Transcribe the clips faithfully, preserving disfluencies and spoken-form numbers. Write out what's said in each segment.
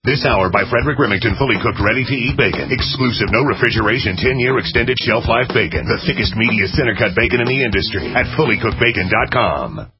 This hour by Frederick Remington, fully cooked, ready-to-eat bacon. Exclusive, no refrigeration, ten-year extended shelf life bacon. The thickest, meatiest, center-cut bacon in the industry at fully cooked bacon dot com.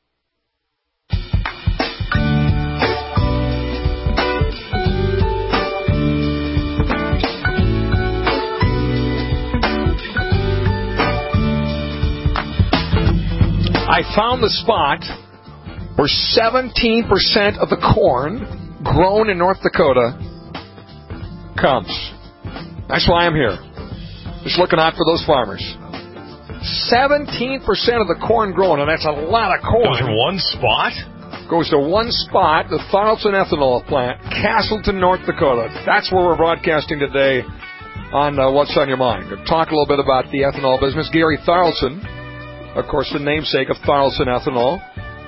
I found the spot where seventeen percent of the corn grown in North Dakota comes. That's why I'm here. Just looking out for those farmers. seventeen percent of the corn grown, and that's a lot of corn. Goes in one spot? Goes to one spot, the Thorolton Ethanol Plant, Castleton, North Dakota. That's where we're broadcasting today on uh, What's on Your Mind. We'll talk a little bit about the ethanol business. Gary Thorolton, of course, the namesake of Thorolton Ethanol.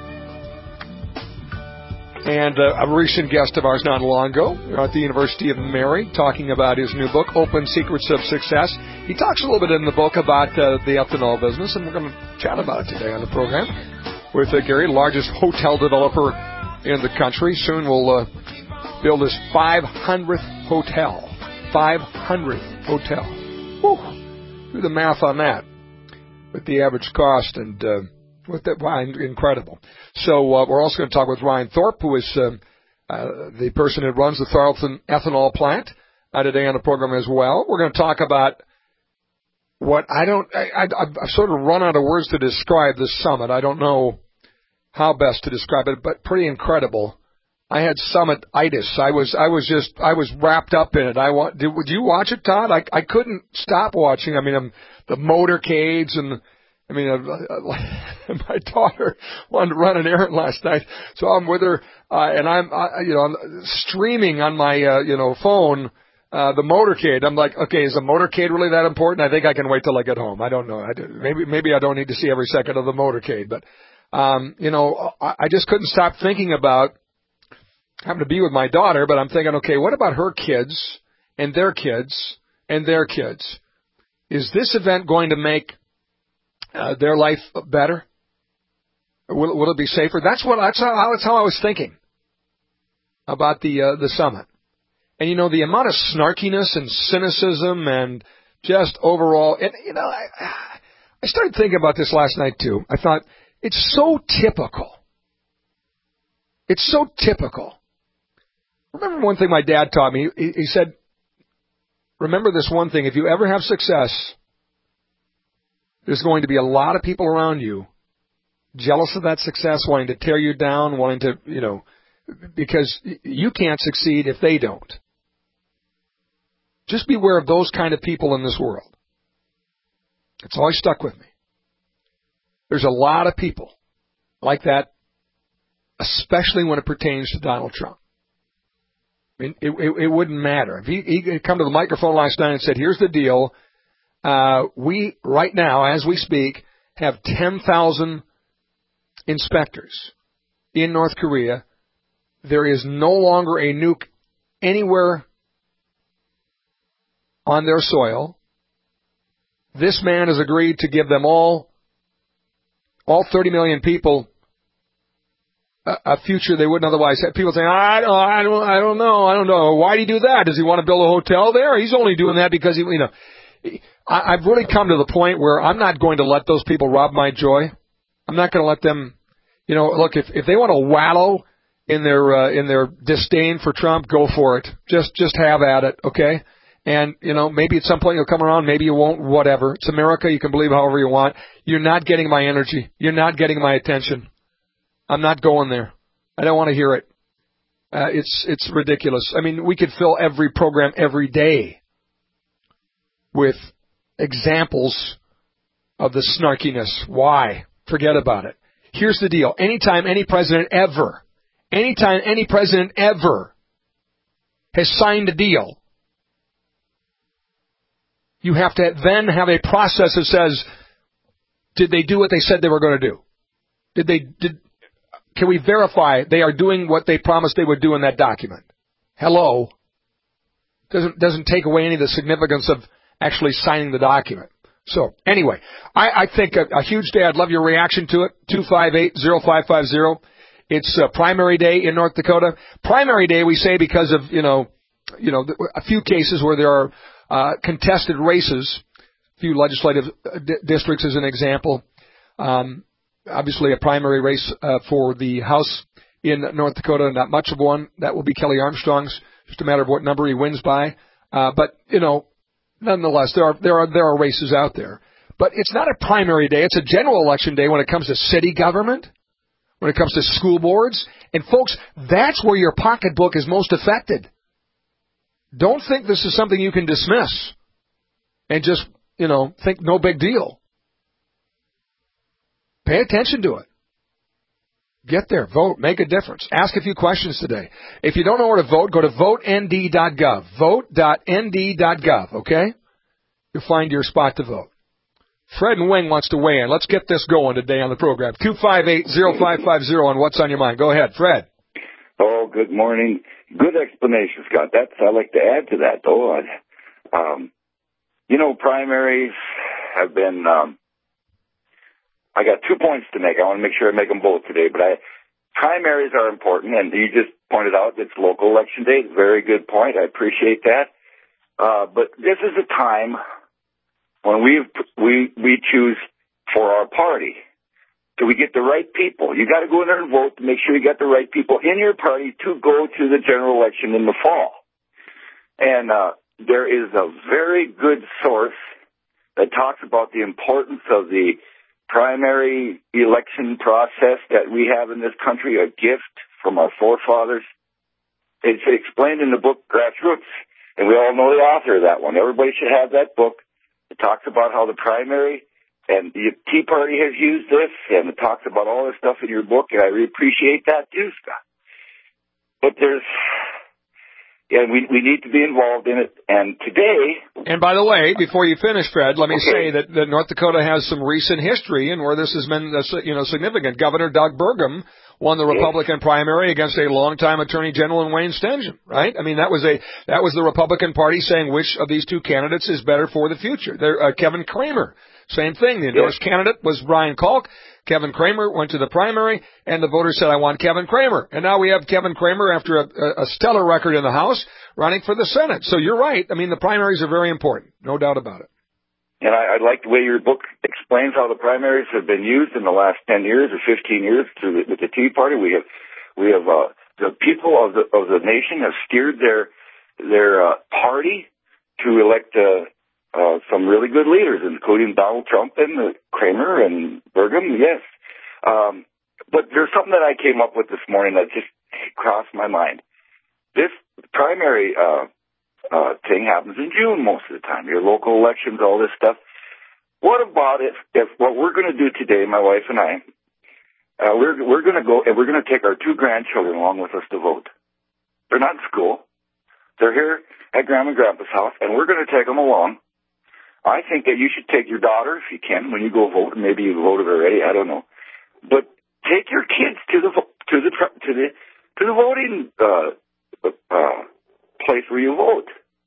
And uh, a recent guest of ours not long ago at the University of Mary, talking about his new book, Open Secrets of Success. He talks a little bit in the book about uh, the ethanol business, and we're going to chat about it today on the program with uh, Gary, largest hotel developer in the country. Soon we'll uh, build his five hundredth hotel. five hundredth hotel. Whew. Do the math on that with the average cost and... Uh, With that, wow, incredible. So uh, we're also going to talk with Ryan Thorpe, who is um, uh, the person who runs the Thorolton Ethanol Plant uh, today on the program as well. We're going to talk about what I don't, I, I, I've sort of run out of words to describe this summit. I don't know how best to describe it, but pretty incredible. I had summit-itis. I was, I was just, I was wrapped up in it. I want, did, did you watch it, Todd? I, I couldn't stop watching. I mean, I'm, the motorcades and. I mean, uh, my daughter wanted to run an errand last night, so I'm with her, uh, and I'm, uh, you know, I'm streaming on my, uh, you know, phone, uh, the motorcade. I'm like, okay, is the motorcade really that important? I think I can wait till I get home. I don't know. I do, maybe, maybe I don't need to see every second of the motorcade, but, um, you know, I, I just couldn't stop thinking about having to be with my daughter, but I'm thinking, okay, what about her kids and their kids and their kids? Is this event going to make Uh, their life better? Will, will it be safer? That's what. That's how. That's how I was thinking about the uh, the summit. And you know, the amount of snarkiness and cynicism and just overall. And you know, I, I started thinking about this last night too. I thought it's so typical. It's so typical. Remember one thing my dad taught me. He, he said, "Remember this one thing: if you ever have success, there's going to be a lot of people around you jealous of that success, wanting to tear you down, wanting to, you know, because you can't succeed if they don't. Just beware of those kind of people in this world." It's always stuck with me. There's a lot of people like that, especially when it pertains to Donald Trump. I mean, it, it, it wouldn't matter. If he, he had come to the microphone last night and said, here's the deal. Uh, we, right now, as we speak, have ten thousand inspectors in North Korea. There is no longer a nuke anywhere on their soil. This man has agreed to give them all, all thirty million people, a, a future they wouldn't otherwise have. People say, I don't, I don't, I don't know, I don't know. Why do you do that? Does he want to build a hotel there? He's only doing that because he, you know. I've really come to the point where I'm not going to let those people rob my joy. I'm not going to let them, you know, look, if, if they want to wallow in their, uh, in their disdain for Trump, go for it. Just, just have at it, okay? And, you know, maybe at some point you'll come around, maybe you won't, whatever. It's America, you can believe however you want. You're not getting my energy. You're not getting my attention. I'm not going there. I don't want to hear it. Uh, it's, it's ridiculous. I mean, we could fill every program every day with examples of the snarkiness. Why? Forget about it. Here's the deal. Anytime any president ever, anytime any president ever has signed a deal, you have to then have a process that says, did they do what they said they were going to do? Did they, did, can we verify they are doing what they promised they would do in that document? Hello? Doesn't, doesn't take away any of the significance of actually signing the document. So, anyway, I, I think a, a huge day. I'd love your reaction to it. two five eight, zero five five zero It's uh, primary day in North Dakota. Primary day, we say, because of, you know, you know, a few cases where there are uh, contested races, a few legislative d- districts as an example. Um, obviously, a primary race uh, for the House in North Dakota, not much of one. That will be Kelly Armstrong's. Just a matter of what number he wins by. Uh, but, you know, nonetheless, there are there are there are races out there. But it's not a primary day. It's a general election day when it comes to city government, when it comes to school boards. And, folks, that's where your pocketbook is most affected. Don't think this is something you can dismiss and just, you know, think no big deal. Pay attention to it. Get there. Vote. Make a difference. Ask a few questions today. If you don't know where to vote, go to vote N D dot gov. vote dot N D dot gov, okay? You'll find your spot to vote. Fred and Wing wants to weigh in. Let's get this going today on the program. two five eight, zero five five zero on What's on Your Mind. Go ahead, Fred. Oh, good morning. Good explanation, Scott. That's, I'd like to add to that, though. Um, you know, primaries have been, um, I got two points to make. I want to make sure I make them both today, but I, primaries are important, and you just pointed out it's local election day. Very good point. I appreciate that. Uh, but this is a time when we we we choose for our party. So we get the right people. You got to go in there and vote to make sure you got the right people in your party to go to the general election in the fall. And uh, there is a very good source that talks about the importance of the primary election process that we have in this country, a gift from our forefathers. It's explained in the book Grassroots, and we all know the author of that one. Everybody should have that book. It talks about how the primary and the Tea Party has used this, and it talks about all this stuff in your book, and I really appreciate that too, Scott. But there's, yeah, we we need to be involved in it, and today... And by the way, before you finish, Fred, let me okay. say that, that North Dakota has some recent history and where this has been, you know, significant. Governor Doug Burgum won the Republican yes. primary against a longtime Attorney General in Wayne Stengen, right? I mean, that was a that was the Republican Party saying which of these two candidates is better for the future. There, uh, Kevin Cramer, same thing. The endorsed yes. candidate was Brian Kalk. Kevin Cramer went to the primary, and the voters said, I want Kevin Cramer. And now we have Kevin Cramer, after a, a stellar record in the House, running for the Senate. So you're right. I mean, the primaries are very important. No doubt about it. And I, I like the way your book explains how the primaries have been used in the last ten years or fifteen years through the, with the Tea Party. We have, we have, uh, the people of the, of the nation have steered their, their, uh, party to elect, uh, uh, some really good leaders, including Donald Trump and uh, Cramer and Burgum. Yes. Um, but there's something that I came up with this morning that just crossed my mind. This primary, uh, Uh, thing happens in June most of the time. Your local elections, all this stuff. What about if, if what we're going to do today, my wife and I, uh, we're we're going to go and we're going to take our two grandchildren along with us to vote. They're not in school. They're here at Grandma and Grandpa's house, and we're going to take them along. I think that you should take your daughter, if you can, when you go vote. Maybe you voted already. I don't know, but take your kids to the to the to the to the voting uh, uh, place where you vote.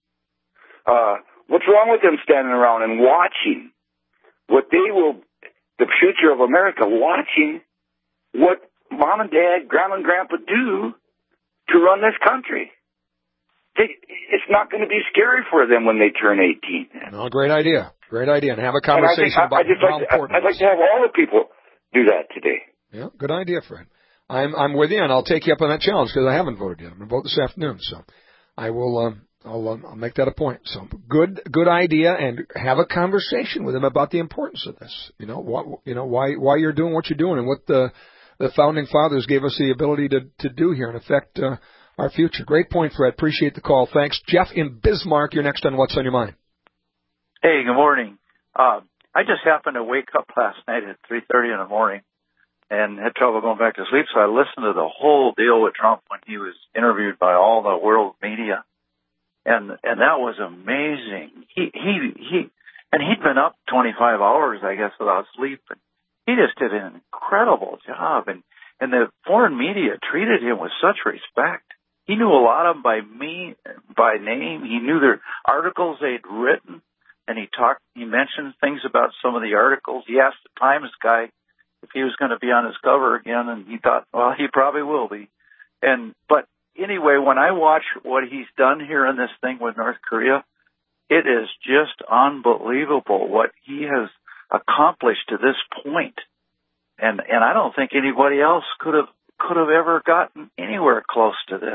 Uh, what's wrong with them standing around and watching what they will, the future of America, watching what mom and dad, grandma and grandpa do to run this country? They, it's not going to be scary for them when they turn eighteen. No, great idea. Great idea. And have a conversation I about I just how like important to, I'd like to have all the people do that today. Yeah, good idea, Fred. I'm I'm with you, and I'll take you up on that challenge because I haven't voted yet. I'm going to vote this afternoon, so I will. Um, I'll, um, I'll make that a point. So good, good idea, and have a conversation with them about the importance of this. You know, what, you know, why, why you're doing what you're doing, and what the, the founding fathers gave us the ability to, to do here and affect uh, our future. Great point, Fred. Appreciate the call. Thanks, Jeff in Bismarck. You're next on What's on Your Mind. Hey, good morning. Uh, I just happened to wake up last night at three thirty in the morning and had trouble going back to sleep, so I listened to the whole deal with Trump when he was interviewed by all the world media. And and that was amazing. He he he, and he'd been up twenty-five hours, I guess, without sleep. And he just did an incredible job. And and the foreign media treated him with such respect. He knew a lot of them by me, by name. He knew their articles they'd written, and he talked. He mentioned things about some of the articles. He asked the Times guy if he was going to be on his cover again, and he thought, well, he probably will be. And but anyway, when I watch what he's done here in this thing with North Korea, it is just unbelievable what he has accomplished to this point. And and I don't think anybody else could have could have ever gotten anywhere close to this.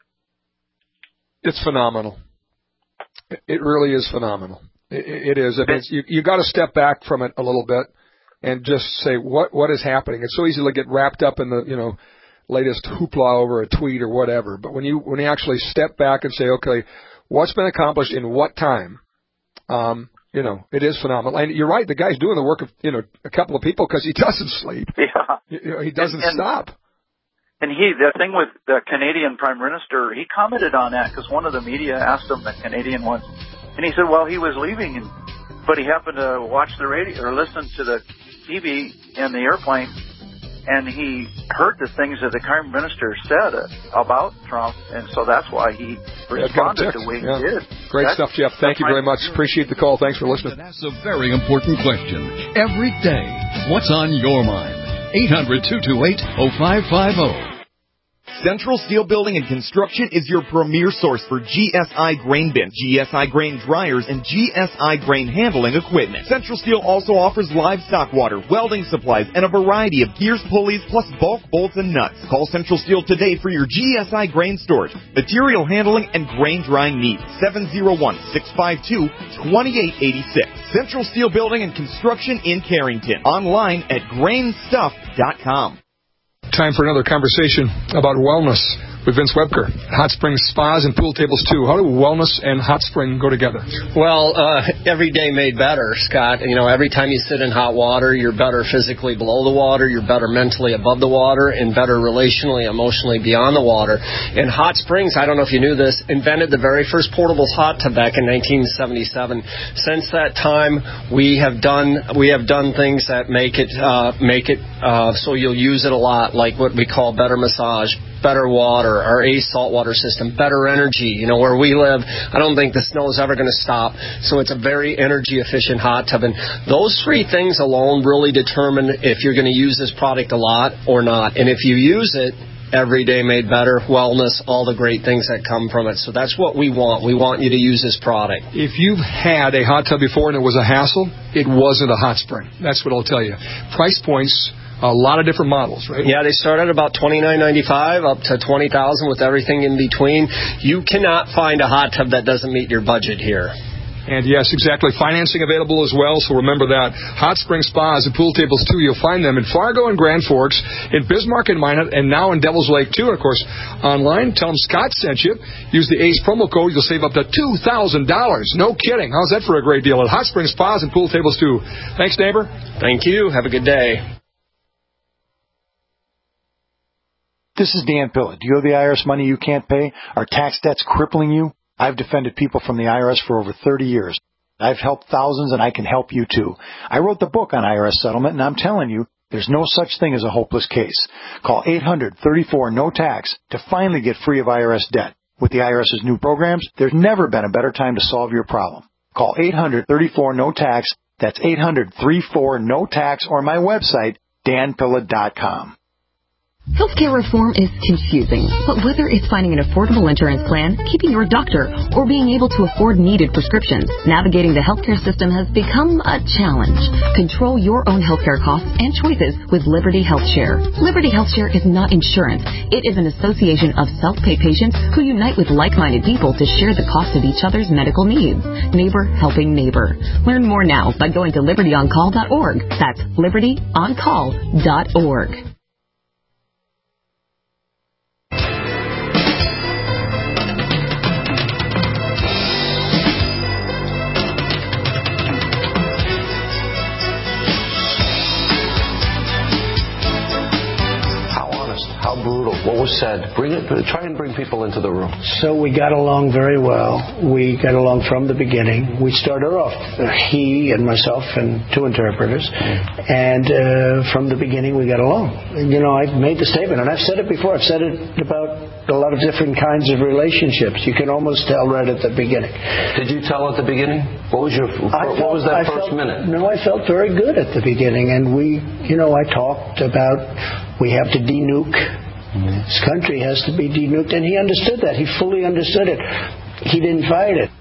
It's phenomenal. It really is phenomenal. It, it is. I mean, it's, you you got to step back from it a little bit and just say what what is happening. It's so easy to get wrapped up in the you know latest hoopla over a tweet or whatever. But when you when you actually step back and say, okay, what's been accomplished in what time? Um, you know, it is phenomenal. And you're right. The guy's doing the work of you know a couple of people because he doesn't sleep. Yeah, you know, he doesn't and, and, stop. And he, the thing with the Canadian Prime Minister, he commented on that because one of the media asked him, the Canadian one, and he said, well, he was leaving, and, but he happened to watch the radio or listen to the T V in the airplane, and he heard the things that the Prime Minister said about Trump, and so that's why he responded the way yeah. he did. Great that's, stuff, Jeff. Thank you very much. Appreciate the call. Thanks for listening. That's a very important question. Every day, what's on your mind? eight hundred, two two eight, oh five five oh. Central Steel Building and Construction is your premier source for G S I grain bins, G S I grain dryers, and G S I grain handling equipment. Central Steel also offers livestock water, welding supplies, and a variety of gears, pulleys, plus bulk bolts and nuts. Call Central Steel today for your G S I grain storage, material handling, and grain drying needs. seven oh one, six five two, two eight eight six. Central Steel Building and Construction in Carrington. Online at grain stuff dot com. Time for another conversation about wellness with Vince Webker. Hot Springs Spas and Pool Tables, too. How do wellness and hot spring go together? Well, uh, every day made better, Scott. You know, every time you sit in hot water, you're better physically below the water, you're better mentally above the water, and better relationally, emotionally beyond the water. And Hot Springs, I don't know if you knew this, invented the very first portable hot tub back in nineteen seventy-seven. Since that time, we have done we have done things that make it uh, make it uh, so you'll use it a lot, like what we call better massage, better water, our ACE saltwater system, better energy. You know, where we live, I don't think the snow is ever going to stop. So it's a very energy-efficient hot tub. And those three things alone really determine if you're going to use this product a lot or not. And if you use it, every day made better, wellness, all the great things that come from it. So that's what we want. We want you to use this product. If you've had a hot tub before and it was a hassle, it wasn't a hot spring. That's what I'll tell you. Price points, a lot of different models, right? Yeah, they start at about twenty-nine ninety-five up to twenty thousand with everything in between. You cannot find a hot tub that doesn't meet your budget here. And yes, exactly. Financing available as well, so remember that. Hot Spring Spas and Pool Tables, too. You'll find them in Fargo and Grand Forks, in Bismarck and Minot, and now in Devil's Lake, too. And, of course, online, tell them Scott sent you. Use the ACE promo code. You'll save up to two thousand dollars. No kidding. How's that for a great deal? At Hot Spring Spas and Pool Tables, too. Thanks, neighbor. Thank you. Have a good day. This is Dan Pilla. Do you owe the I R S money you can't pay? Are tax debts crippling you? I've defended people from the I R S for over thirty years. I've helped thousands, and I can help you, too. I wrote the book on I R S settlement, and I'm telling you, there's no such thing as a hopeless case. Call eight hundred, thirty-four, no tax to finally get free of I R S debt. With the IRS's new programs, there's never been a better time to solve your problem. Call eight hundred, thirty-four, no tax. That's eight hundred, thirty-four, no tax, or my website, dan pilla dot com. Healthcare reform is confusing, but whether it's finding an affordable insurance plan, keeping your doctor, or being able to afford needed prescriptions, navigating the healthcare system has become a challenge. Control your own healthcare costs and choices with Liberty HealthShare. Liberty HealthShare is not insurance. It is an association of self-pay patients who unite with like-minded people to share the cost of each other's medical needs. Neighbor helping neighbor. Learn more now by going to liberty on call dot org. That's liberty on call dot org. What was said? Bring it. Try and bring people into the room. So we got along very well. We got along from the beginning. We started off, he and myself and two interpreters, and uh, from the beginning we got along. And, you know, I've made the statement, and I've said it before. I've said it about a lot of different kinds of relationships. You can almost tell right at the beginning. Did you tell at the beginning? What was your? I what felt, was that I first felt, minute? No, I felt very good at the beginning, and we, you know, I talked about we have to denuke. Mm-hmm. This country has to be denuked, and he understood that. He fully understood it. He didn't fight it.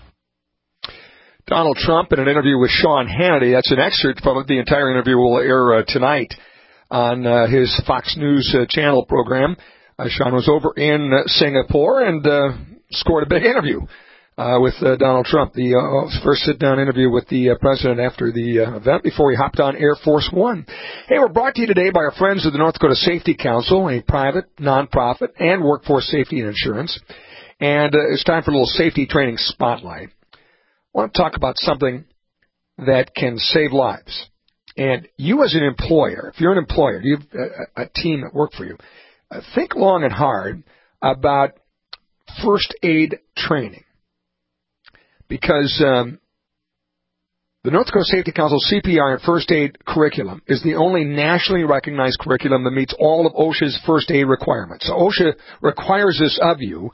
Donald Trump in an interview with Sean Hannity. That's an excerpt from it. The entire interview will air uh, tonight on uh, his Fox News uh, channel program. Uh, Sean was over in uh, Singapore and uh, scored a big interview uh, with uh, Donald Trump. The uh, first sit-down interview with the uh, president after the uh, event before he hopped on Air Force One. Hey, we're brought to you today by our friends of the North Dakota Safety Council, a private, nonprofit, and workforce safety and insurance. And uh, it's time for a little safety training spotlight. I want to talk about something that can save lives. And you as an employer, if you're an employer, you have a, a team that work for you, uh, think long and hard about first aid training. Because um, the North Dakota Safety Council C P R and first aid curriculum is the only nationally recognized curriculum that meets all of OSHA's first aid requirements. So OSHA requires this of you.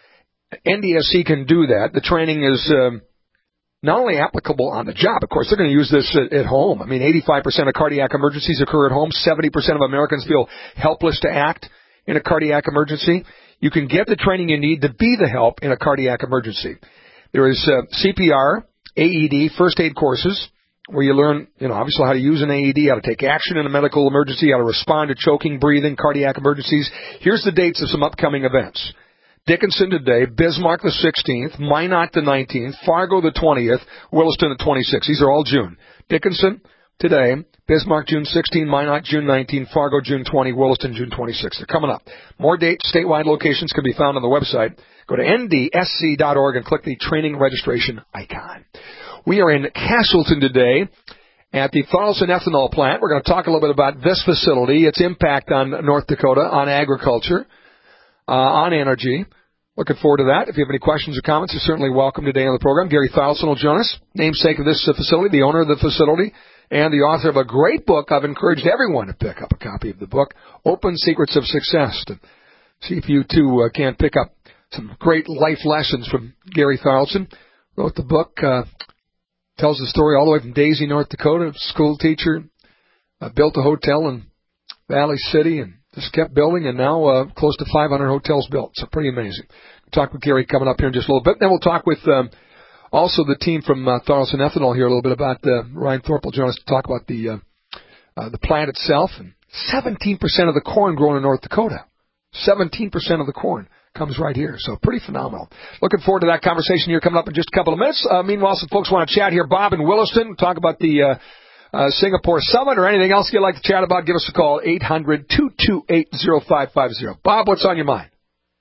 N D S C can do that. The training is um, not only applicable on the job, of course, they're going to use this at, at home. I mean, eighty-five percent of cardiac emergencies occur at home. seventy percent of Americans feel helpless to act in a cardiac emergency. You can get the training you need to be the help in a cardiac emergency. There is uh, C P R, A E D, first aid courses where you learn, you know, obviously how to use an A E D, how to take action in a medical emergency, how to respond to choking, breathing, cardiac emergencies. Here's the dates of some upcoming events. Dickinson today, Bismarck the sixteenth, Minot the nineteenth, Fargo the twentieth, Williston the twenty-sixth. These are all June. Dickinson today, Bismarck June sixteenth, Minot June nineteenth, Fargo June twentieth, Williston June twenty-sixth. They're coming up. More dates, statewide locations can be found on the website. Go to N D S C dot org and click the training registration icon. We are in Castleton today at the Tharaldson Ethanol Plant. We're going to talk a little bit about this facility, its impact on North Dakota, on agriculture, uh, on energy. Looking forward to that. If you have any questions or comments, you're certainly welcome today on the program. Gary Tharaldson will join us, namesake of this uh, facility, the owner of the facility, and the author of a great book. I've encouraged everyone to pick up a copy of the book, Open Secrets of Success, to see if you too uh, can pick up some great life lessons from Gary Tharaldson. Wrote the book, uh, tells the story all the way from Daisy, North Dakota, school teacher, uh, built a hotel in Valley City, and just kept building, and now uh, close to five hundred hotels built. So pretty amazing. We'll talk with Gary coming up here in just a little bit. Then we'll talk with um, also the team from uh, Tharaldson Ethanol here a little bit about uh, Ryan Thorpe will join us to talk about the uh, uh, the plant itself. And seventeen percent of the corn grown in North Dakota, seventeen percent of the corn comes right here. So pretty phenomenal. Looking forward to that conversation here coming up in just a couple of minutes. Uh, meanwhile, some folks want to chat here. Bob in Williston, talk about the uh, uh, Singapore Summit or anything else you'd like to chat about. Give us a call, eight hundred, two two eight, oh five five oh. Bob, what's on your mind?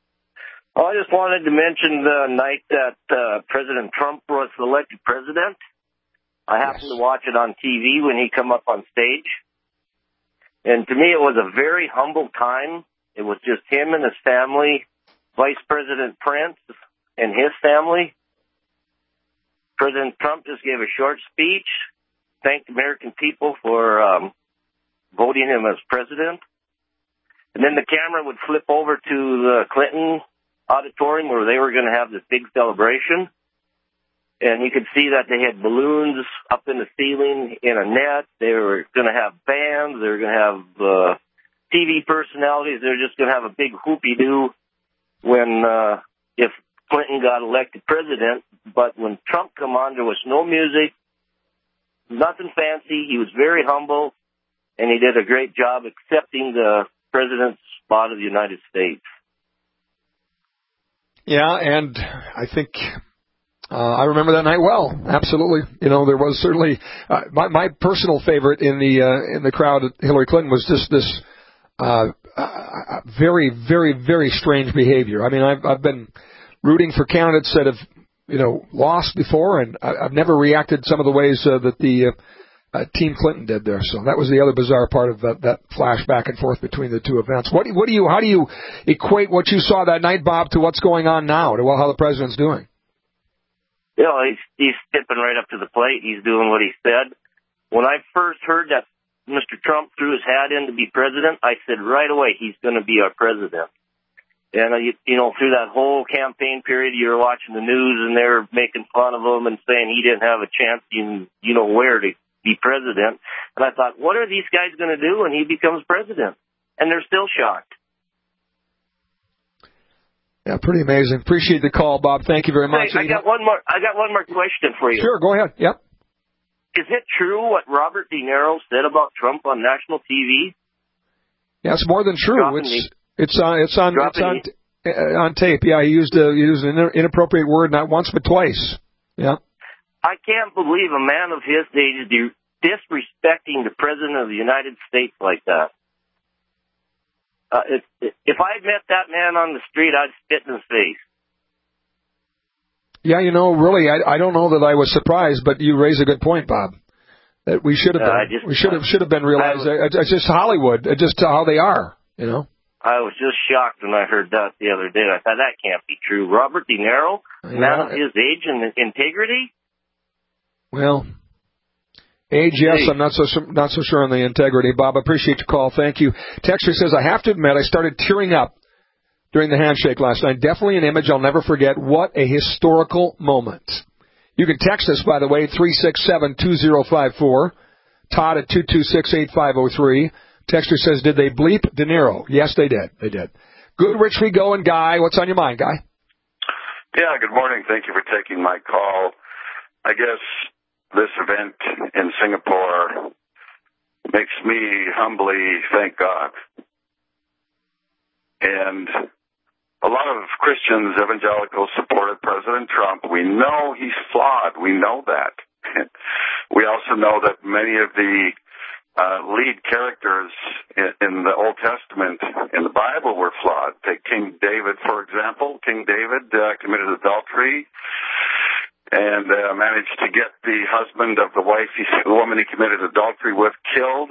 Well, I just wanted to mention the night that uh, President Trump was elected president. I happened yes. to watch it on T V when he come up on stage. And to me, it was a very humble time. It was just him and his family, Vice President Prince and his family. President Trump just gave a short speech, thanked the American people for um, voting him as president. And then the camera would flip over to the Clinton auditorium where they were going to have this big celebration. And you could see that they had balloons up in the ceiling in a net. They were going to have bands. They were going to have uh, T V personalities. They were just going to have a big hoopy-doo when uh, if Clinton got elected president. But when Trump come on, there was no music, nothing fancy. He was very humble, and he did a great job accepting the president's spot of the United States. Yeah, and I think uh, I remember that night well. Absolutely, you know, there was certainly uh, my my personal favorite in the uh, in the crowd at Hillary Clinton was just this uh, uh, very very very strange behavior. I mean, I've I've been rooting for candidates that have you know lost before, and I, I've never reacted some of the ways uh, that the uh, uh, Team Clinton did there. So that was the other bizarre part of that, that flash back and forth between the two events. What do, what do you, how do you equate what you saw that night, Bob, to what's going on now, to how the president's doing? You know, he's, he's stepping right up to the plate. He's doing what he said. When I first heard that Mister Trump threw his hat in to be president, I said right away, he's going to be our president. And, uh, you, you know, through that whole campaign period, you were watching the news and they were making fun of him and saying he didn't have a chance, in, you know, where to be president. And I thought, what are these guys going to do when he becomes president? And they're still shocked. Yeah, pretty amazing. Appreciate the call, Bob. Thank you very much. Hey, I got one more, I got one more question for you. Sure, go ahead. Yep. Is it true what Robert De Niro said about Trump on national T V? Yeah, it's more than true. Dropping It's me. it's on it's on it's on, uh, on tape. Yeah, he used a he used an inappropriate word not once but twice. Yeah. I can't believe a man of his age is disrespecting the president of the United States like that. Uh, if, if I met that man on the street, I'd spit in his face. Yeah, you know, really, I, I don't know that I was surprised, but you raise a good point, Bob. That we should have been, uh, just, we should have should have been realized. Was, it's just Hollywood, it's just how they are, you know. I was just shocked when I heard that the other day. I thought that can't be true. Robert De Niro, yeah. man of his age and integrity. Well, age, yes, I'm not so not so sure on the integrity. Bob, I appreciate your call. Thank you. Texter says, I have to admit, I started tearing up during the handshake last night. Definitely an image I'll never forget. What a historical moment. You can text us, by the way, three six seven, two zero five four, Todd at two two six, eight five zero three. Texter says, did they bleep De Niro? Yes, they did. They did. Good, Rich, we go, and Guy. What's on your mind, Guy? Yeah, good morning. Thank you for taking my call. I guess this event in Singapore makes me humbly thank God. And a lot of Christians, evangelicals, supported President Trump. We know he's flawed. We know that. We also know that many of the uh, lead characters in, in the Old Testament, in the Bible, were flawed. Take King David, for example. King David uh, committed adultery and uh, managed to get the husband of the wife, he, the woman he committed adultery with, killed.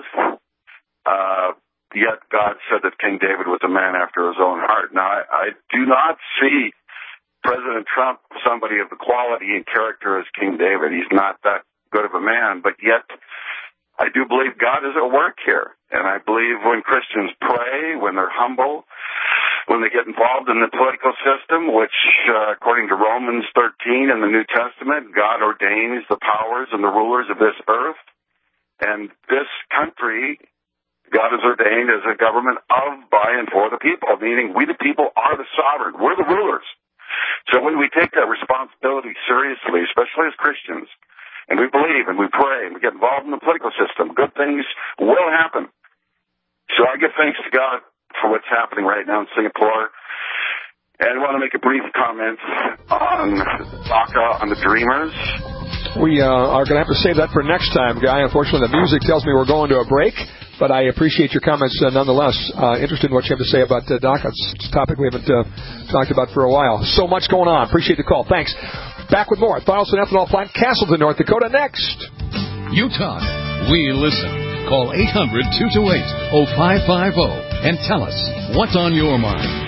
Uh, yet God said that King David was a man after his own heart. Now, I, I do not see President Trump somebody of the quality and character as King David. He's not that good of a man, but yet I do believe God is at work here. And I believe when Christians pray, when they're humble, when they get involved in the political system, which, uh, according to Romans thirteen in the New Testament, God ordains the powers and the rulers of this earth. And this country, God has ordained as a government of, by, and for the people, meaning we the people are the sovereign. We're the rulers. So when we take that responsibility seriously, especially as Christians, and we believe and we pray and we get involved in the political system, good things will happen. So I give thanks to God for what's happening right now in Singapore. And I want to make a brief comment on DACA, on the Dreamers. We uh, are going to have to save that for next time, Guy. Unfortunately, the music tells me we're going to a break. But I appreciate your comments uh, nonetheless. Uh, interested in what you have to say about uh, DACA. It's a topic we haven't uh, talked about for a while. So much going on. Appreciate the call. Thanks. Back with more at Thorolson Ethanol Plant, Castleton, North Dakota, next. You talk. We listen. Call eight hundred, two two eight, oh five five oh and tell us what's on your mind.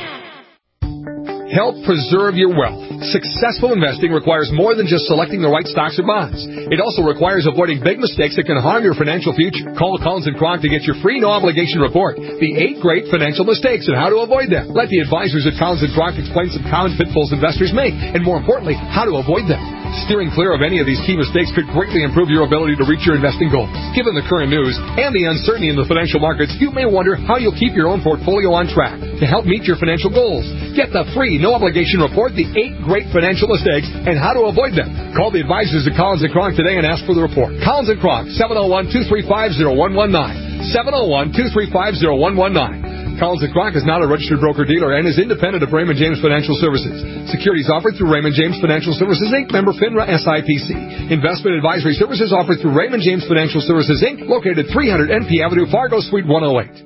Help preserve your wealth. Successful investing requires more than just selecting the right stocks or bonds. It also requires avoiding big mistakes that can harm your financial future. Call Collins and Kronk to get your free no-obligation report, The Eight Great Financial Mistakes and How to Avoid Them. Let the advisors at Collins and Kronk explain some common pitfalls investors make, and more importantly, how to avoid them. Steering clear of any of these key mistakes could greatly improve your ability to reach your investing goals. Given the current news and the uncertainty in the financial markets, you may wonder how you'll keep your own portfolio on track to help meet your financial goals. Get the free no-obligation report, The Eight Great Financial Mistakes and How to Avoid Them. Call the advisors at Collins and Kronk today and ask for the report. Collins and Kronk, seven oh one, two three five, oh one one nine. seven oh one, two three five, oh one one nine. Collins and Kronk is not a registered broker-dealer and is independent of Raymond James Financial Services. Securities offered through Raymond James Financial Services, Incorporated, member FINRA S I P C. Investment advisory services offered through Raymond James Financial Services, Incorporated, located at three hundred N P Avenue, Fargo, Suite one oh eight.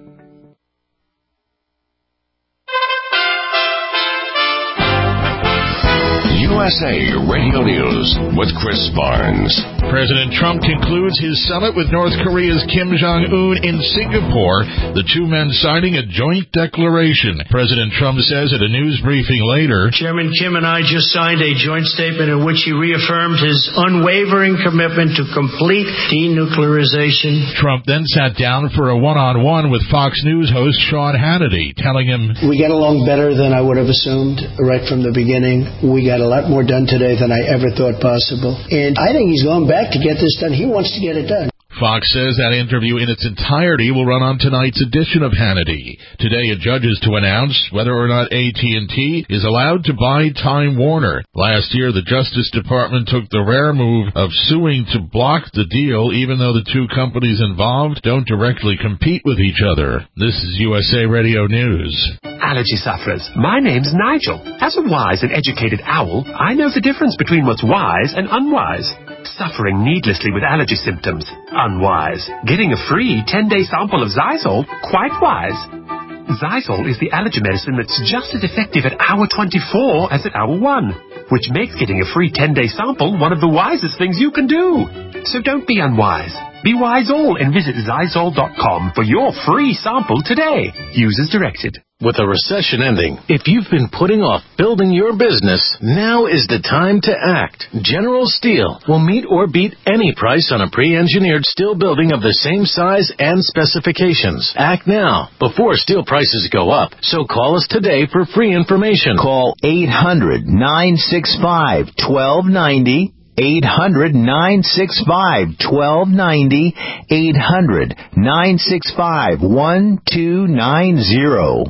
S A Radio News with Chris Barnes. President Trump concludes his summit with North Korea's Kim Jong-un in Singapore, the two men signing a joint declaration. President Trump says at a news briefing later, Chairman Kim and I just signed a joint statement in which he reaffirmed his unwavering commitment to complete denuclearization. Trump then sat down for a one-on-one with Fox News host Sean Hannity, telling him, We get along better than I would have assumed right from the beginning. We got a lot more done today than I ever thought possible. And I think he's going back to get this done. He wants to get it done. Fox says that interview in its entirety will run on tonight's edition of Hannity. Today, a judge is to announce whether or not A T and T is allowed to buy Time Warner. Last year, the Justice Department took the rare move of suing to block the deal, even though the two companies involved don't directly compete with each other. This is U S A Radio News. Allergy sufferers, my name's Nigel. As a wise and educated owl, I know the difference between what's wise and unwise. Suffering needlessly with allergy symptoms, unwise. Getting a free ten-day sample of Zysol, quite wise. Zysol is the allergy medicine that's just as effective at hour twenty-four as at hour one, which makes getting a free ten-day sample one of the wisest things you can do. So don't be unwise. Be wise all and visit Zysol dot com for your free sample today. Use as directed. With a recession ending, if you've been putting off building your business, now is the time to act. General Steel will meet or beat any price on a pre-engineered steel building of the same size and specifications. Act now, before steel prices go up. So call us today for free information. Call eight hundred, nine six five, one two nine zero. eight hundred, nine six five, one two nine zero. eight hundred, nine six five, one two nine zero.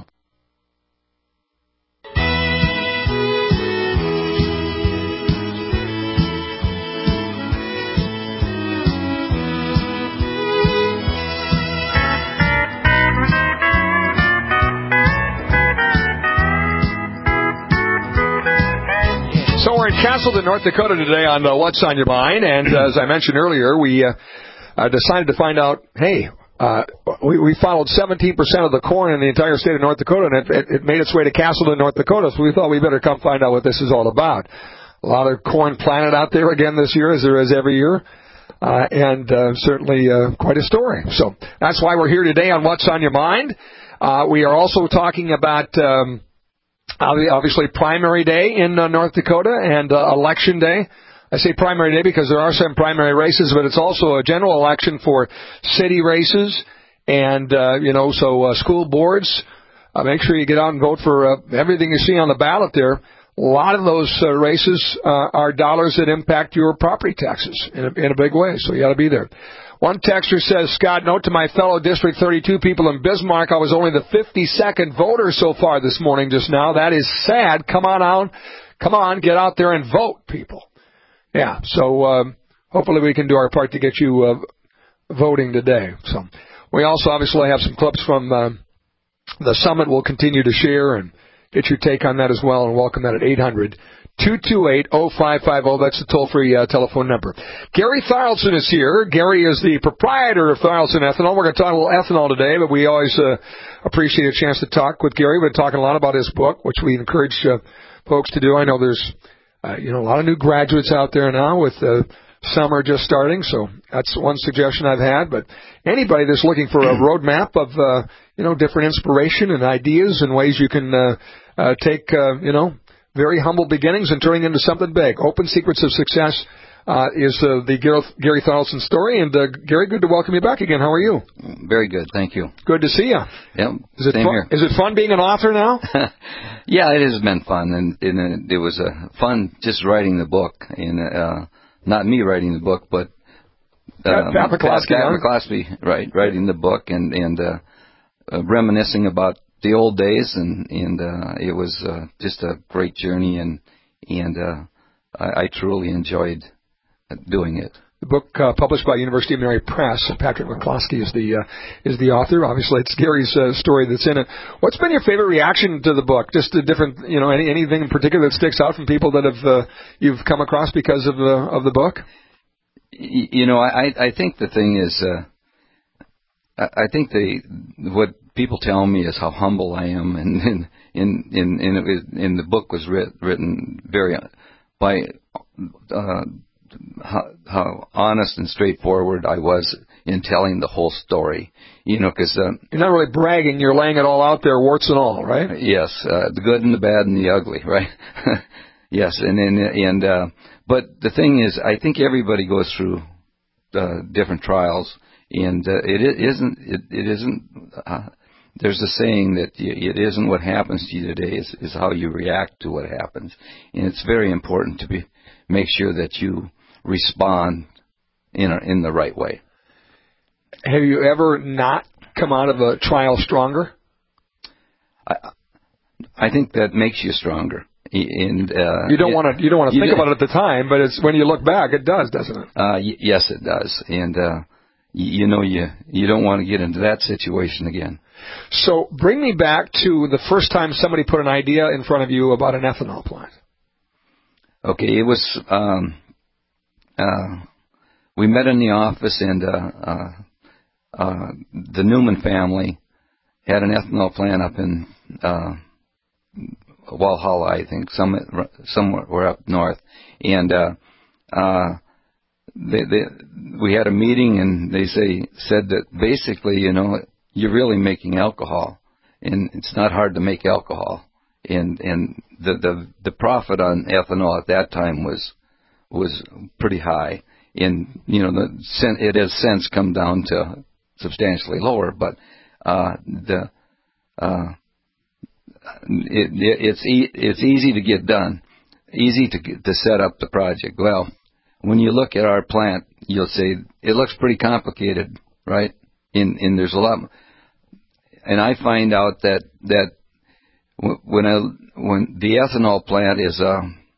So we're in Castleton, North Dakota today on uh, What's on Your Mind, and uh, as I mentioned earlier, we uh, uh, decided to find out, hey, uh, we, we followed seventeen percent of the corn in the entire state of North Dakota, and it, it, it made its way to Castleton, North Dakota, so we thought we better come find out what this is all about. A lot of corn planted out there again this year, as there is every year, uh, and uh, certainly uh, quite a story. So that's why we're here today on What's on Your Mind. Uh, we are also talking about... Um, Obviously, primary day in uh, North Dakota and uh, election day. I say primary day because there are some primary races, but it's also a general election for city races and, uh, you know, so uh, school boards. Uh, make sure you get out and vote for uh, everything you see on the ballot there. A lot of those uh, races uh, are dollars that impact your property taxes in a, in a big way, so you got to be there. One texter says, Scott, note to my fellow District thirty-two people in Bismarck, I was only the fifty-second voter so far this morning just now. That is sad. Come on out. Come on, get out there and vote, people. Yeah, so um, hopefully we can do our part to get you uh, voting today. So we also obviously have some clips from uh, the summit we'll continue to share and get your take on that as well, and welcome that at eight hundred, two two eight, oh five five oh. That's the toll-free uh, telephone number. Gary Tharaldson is here. Gary is the proprietor of Tharaldson Ethanol. We're going to talk a little ethanol today, but we always uh, appreciate a chance to talk with Gary. We've been talking a lot about his book, which we encourage uh, folks to do. I know there's uh, you know a lot of new graduates out there now with uh, summer just starting, so that's one suggestion I've had. But anybody that's looking for a roadmap of uh, you know different inspiration and ideas and ways you can uh, uh, take uh, you know very humble beginnings and turning into something big. Open Secrets of Success uh, is uh, the Gary Tharaldson story. And, uh, Gary, good to welcome you back again. How are you? Very good, thank you. Good to see you. Yep, is it same fun, here. Is it fun being an author now? Yeah, it has been fun. And, and it was uh, fun just writing the book. And uh, not me writing the book, but um, Pat McCloskey, Pat McCloskey right, writing the book and, and uh, uh, reminiscing about the old days, and and uh, it was uh, just a great journey, and and uh, I, I truly enjoyed doing it. The book uh, published by University of Mary Press. Patrick McCloskey is the uh, is the author. Obviously, it's Gary's uh, story that's in it. What's been your favorite reaction to the book? Just a different, you know, any anything in particular that sticks out from people that have uh, you've come across because of the of the book? You know, I I think the thing is, uh, I think the what people tell me is how humble I am, and in in in in, in the book was writ, written very by uh, how, how honest and straightforward I was in telling the whole story. You know, because uh, you're not really bragging; you're laying it all out there, warts and all, right? Yes, uh, the good and the bad and the ugly, right? Yes, and and and uh, but the thing is, I think everybody goes through uh, different trials, and uh, it isn't it, it isn't. Uh, there's a saying that it isn't what happens to you today; is is how you react to what happens, and it's very important to be make sure that you respond in a, in the right way. Have you ever not come out of a trial stronger? I I think that makes you stronger. And uh, you don't want to you don't want to think do, about it at the time, but it's when you look back, it does, doesn't it? Uh, y- yes, it does. And uh, you, you know, you you don't want to get into that situation again. So bring me back to the first time somebody put an idea in front of you about an ethanol plant. Okay, it was um, uh, we met in the office, and uh, uh, uh, the Newman family had an ethanol plant up in Uh, Walhalla, I think, some, somewhere up north, and uh, uh, they, they, we had a meeting, and they say said that basically, you know, you're really making alcohol, and it's not hard to make alcohol, and and the the, the profit on ethanol at that time was was pretty high, and you know, the it has since come down to substantially lower, but uh, the uh, It, it, it's e- it's easy to get done, easy to get, to set up the project. Well, when you look at our plant, you'll say it looks pretty complicated, right? And and there's a lot, and I find out that that when I when the ethanol plant is uh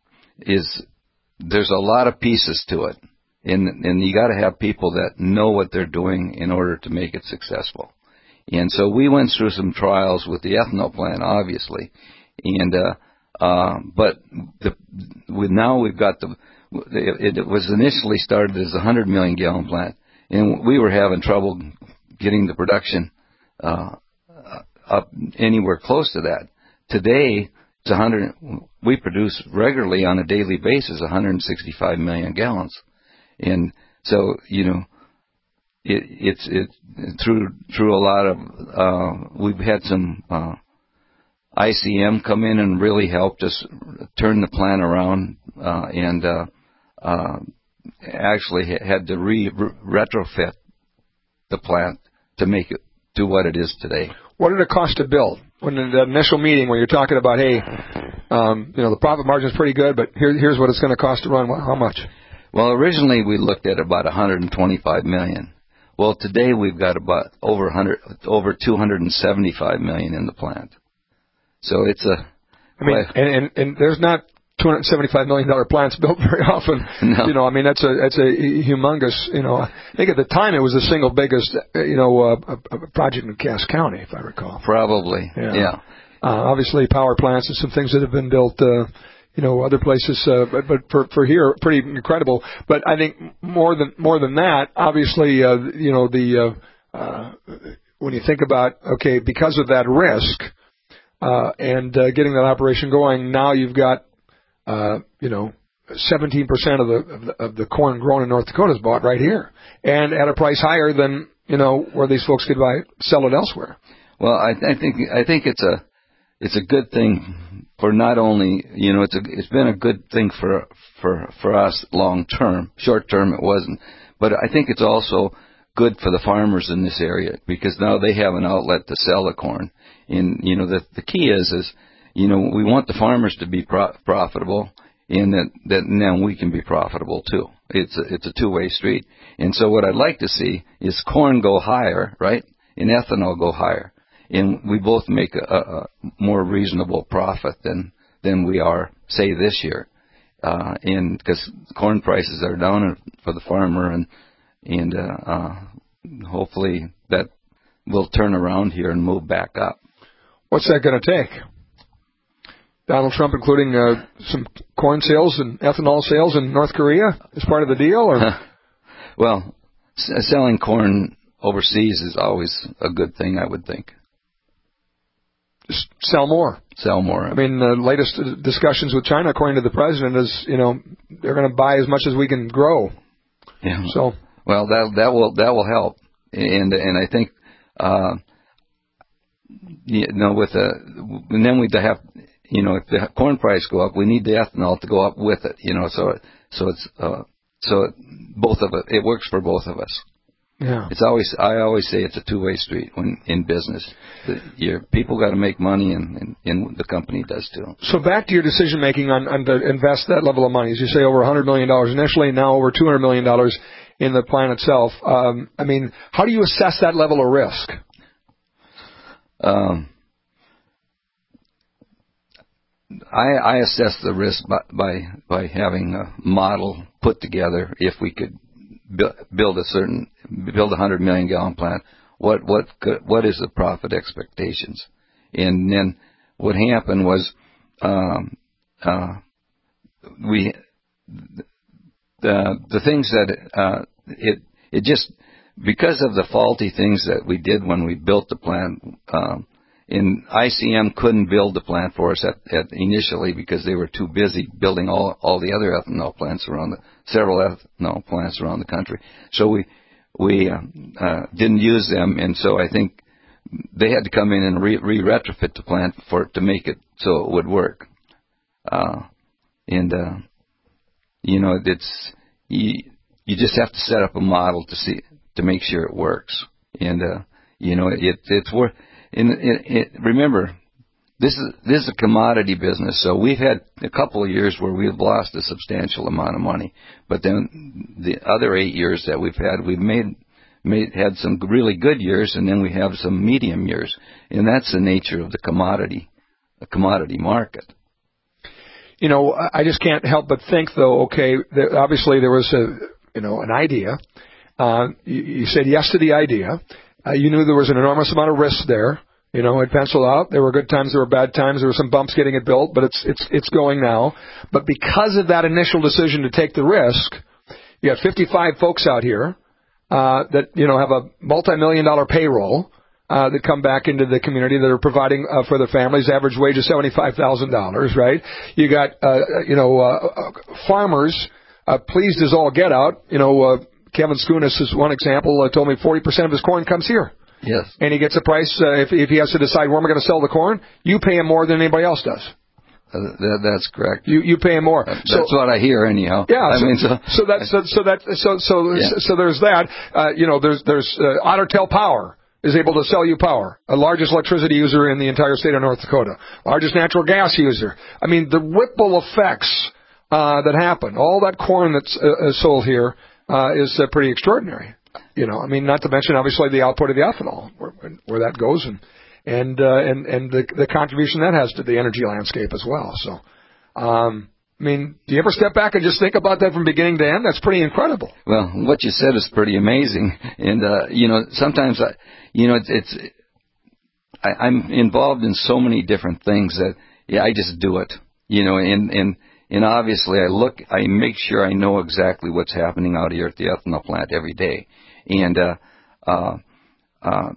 is there's a lot of pieces to it, and and you got to have people that know what they're doing in order to make it successful. And so we went through some trials with the ethanol plant, obviously, and uh, uh, but the, with now we've got the. It, it was initially started as a hundred million gallon plant, and we were having trouble getting the production uh, up anywhere close to that. Today, it's a hundred. We produce regularly on a daily basis one hundred sixty-five million gallons, and so you know. It, it's it through through a lot of uh, we've had some uh, I C M come in and really helped us turn the plant around, uh, and uh, uh, actually had to re- retrofit the plant to make it do what it is today. What did it cost to build? When in the initial meeting, when you're talking about, hey, um, you know, the profit margin is pretty good, but here, here's what it's going to cost to run. How much? Well, originally we looked at about one hundred twenty-five million. Well, today we've got about over one hundred, over two hundred seventy-five million in the plant. So it's a. I mean, well, and, and and there's not two hundred seventy-five million dollar plants built very often. No. You know, I mean that's a that's a humongous. You know, I think at the time it was the single biggest. You know, uh, project in Cass County, if I recall. Probably. Yeah. yeah. Uh, obviously, power plants and some things that have been built. Uh, You know, other places, uh, but, but for, for here, pretty incredible. But I think more than more than that, obviously, uh, you know, the uh, uh, when you think about okay, because of that risk uh, and uh, getting that operation going, now you've got, uh, you know, seventeen percent of the, of the of the corn grown in North Dakota is bought right here, and at a price higher than you know where these folks could buy sell it elsewhere. Well, I, I think I think it's a. It's a good thing for not only, you know, it's a, it's been a good thing for, for, for us long term. Short term it wasn't. But I think it's also good for the farmers in this area because now they have an outlet to sell the corn. And, you know, the, the key is, is, you know, we want the farmers to be pro- profitable and that, that now we can be profitable too. It's a, it's a two-way street. And so what I'd like to see is corn go higher, right? And ethanol go higher. And we both make a, a more reasonable profit than than we are, say, this year, uh, and because corn prices are down for the farmer, and and uh, uh, hopefully that will turn around here and move back up. What's that going to take? Donald Trump, including uh, some corn sales and ethanol sales in North Korea, as part of the deal, or? Well, s- selling corn overseas is always a good thing, I would think. Just sell more. Sell more. I mean, the latest discussions with China, according to the president, is, you know, they're going to buy as much as we can grow. Yeah. So, well, that that will that will help, and and I think, uh, you know, with the and then we'd have, you know, if the corn price go up, we need the ethanol to go up with it. You know, so so it's uh, so both of it it works for both of us. Yeah. It's always I always say it's a two-way street when in business. The, your people got to make money, and, and, and the company does too. So back to your decision making on, on to invest that level of money. As you say, over one hundred million dollars initially, now over two hundred million dollars in the plan itself. Um, I mean, how do you assess that level of risk? Um, I, I assess the risk by, by by having a model put together. If we could build a certain build a hundred million gallon plant, what what could, what is the profit expectations? And then what happened was um, uh, we the the things that uh, it it just because of the faulty things that we did when we built the plant. Um, And I C M couldn't build the plant for us at, at initially because they were too busy building all all the other ethanol plants around the several ethanol plants around the country. So we we uh, uh, didn't use them, and so I think they had to come in and re, re retrofit the plant for to make it so it would work. Uh, and uh, you know, it's you, you just have to set up a model to see to make sure it works, and uh, you know, it it's worth. In, in, in, remember, this is this is a commodity business, so we've had a couple of years where we've lost a substantial amount of money. But then the other eight years that we've had, we've made made had some really good years, and then we have some medium years, and that's the nature of the commodity, the commodity market. You know, I just can't help but think, though. Okay, there, obviously there was a you know an idea. Uh, you, you said yes to the idea. Uh, you knew there was an enormous amount of risk there. You know, it penciled out. There were good times, there were bad times. There were some bumps getting it built, but it's it's it's going now. But because of that initial decision to take the risk, you have fifty-five folks out here uh, that you know have a multi-million dollar payroll uh, that come back into the community that are providing uh, for their families. Average wage is seventy-five thousand dollars, right? You got uh, you know uh, farmers uh, pleased as all get out. You know. Uh, Kevin Skunas is one example. Uh, told me forty percent of his corn comes here. Yes. And he gets a price, uh, if, if he has to decide where am I going to sell the corn, you pay him more than anybody else does. Uh, that, that's correct. You you pay him more. Uh, so, that's what I hear anyhow. Yeah. I so, mean, so, so that's so, so that so so yeah. so there's that. Uh, you know, there's there's uh, Ottertail Power is able to sell you power. The largest electricity user in the entire state of North Dakota. Largest natural gas user. I mean, the ripple effects uh, that happen. All that corn that's uh, sold here. Uh, is uh, pretty extraordinary, you know. I mean, not to mention obviously the output of the ethanol, where, where that goes, and and uh, and and the, the contribution that has to the energy landscape as well. So, um, I mean, do you ever step back and just think about that from beginning to end? That's pretty incredible. Well, what you said is pretty amazing, and uh, you know, sometimes I, you know, it's, it's I, I'm involved in so many different things that yeah, I just do it, you know, and and. And obviously, I look, I make sure I know exactly what's happening out here at the ethanol plant every day. And, uh, uh, uh,